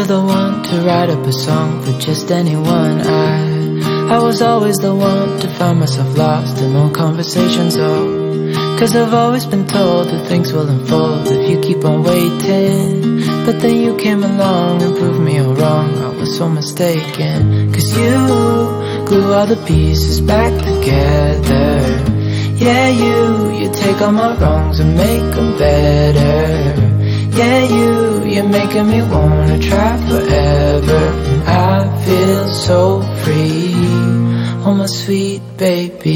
never the one to write up a song for just anyone. I was always the one to find myself lost in long conversations, oh. Cause I've always been told that things will unfold if you keep on waiting. But then you came along and proved me all wrong, I was so mistaken. Cause you glue all the pieces back together. Yeah, you take all my wrongs and make them better. Yeah, you're making me wanna try forever. And I feel so free, oh my sweet baby.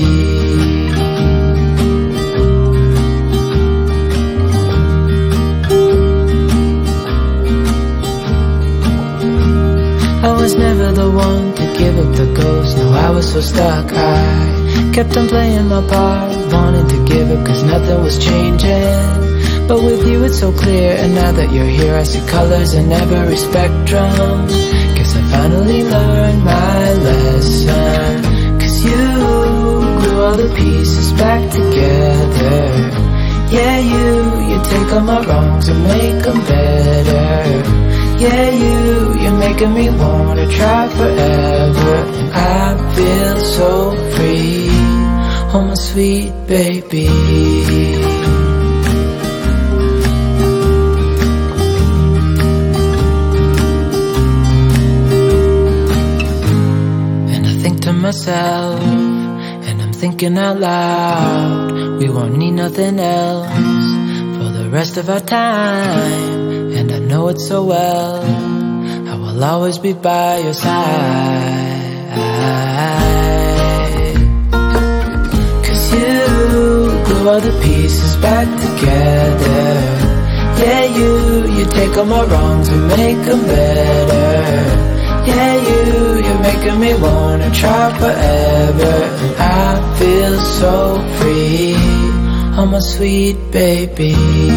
I was never the one to give up the ghost, no, I was so stuck. I kept on playing my part, wanting to give up cause nothing was changing. But with you it's so clear, and now that you're here I see colors in every spectrum. Guess I finally learned my lesson. Cause you glue all the pieces back together. Yeah, you take all my wrongs and make them better. Yeah, you're making me wanna try forever. And I feel so free, oh my sweet baby. Myself, and I'm thinking out loud, we won't need nothing else for the rest of our time. And I know it so well, I will always be by your side. Cause you glue all the pieces back together. Yeah, you take all my wrongs and make them better. Yeah, you're making me wanna try forever. And I feel so free, oh my sweet baby.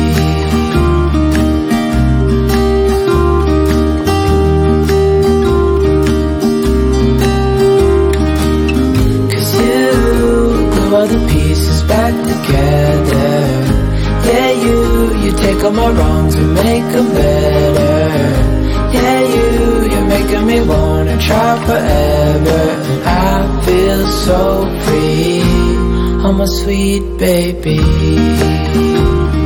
Cause you glue all the pieces back together. Yeah, you take all my wrongs and make them better. Yeah, you're making me wanna try forever. And I feel so free, oh my sweet baby.